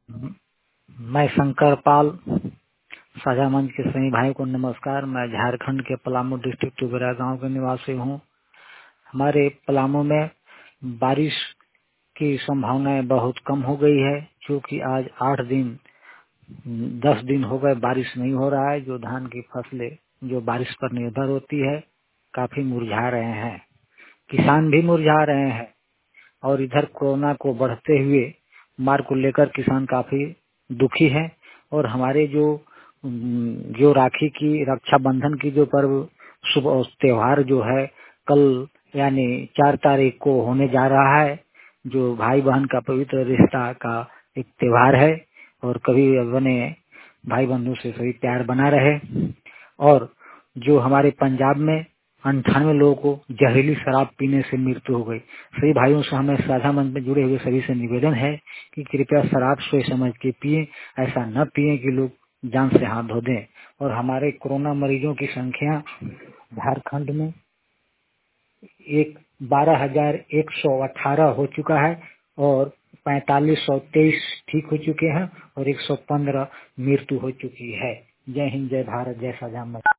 मैं शंकर पाल, साझा मंच के सभी भाई को नमस्कार। मैं झारखंड के पलामू डिस्ट्रिक्ट टुबेरा गांव के निवासी हूं। हमारे पलामू में बारिश की संभावनाएं बहुत कम हो गई है, क्योंकि आज 10 दिन हो गए बारिश नहीं हो रहा है। जो धान की फसलें जो बारिश पर निर्भर होती है काफी मुरझा रहे हैं, किसान भी मुरझा रहे हैं। और इधर कोरोना को बढ़ते हुए मार को लेकर किसान काफी दुखी है। और हमारे जो राखी की रक्षाबंधन की जो पर्व शुभ त्योहार जो है कल यानी 4 तारीख को होने जा रहा है, जो भाई बहन का पवित्र रिश्ता का एक त्योहार है। और कभी बने भाई बंधु से सभी प्यार बना रहे। और जो हमारे पंजाब में 98 लोगों को जहरीली शराब पीने से मृत्यु हो गई। सभी भाइयों से हमें साझा मंच में जुड़े हुए सभी से निवेदन है कि कृपया शराब सोच समझ के पिए, ऐसा न पिए कि लोग जान से हाथ धो दें। और हमारे कोरोना मरीजों की संख्या झारखंड में 12,118 हो चुका है और 4523 ठीक हो चुके हैं और 115 मृत्यु हो चुकी है। जय हिंद, जय भारत, जय साझा मंच।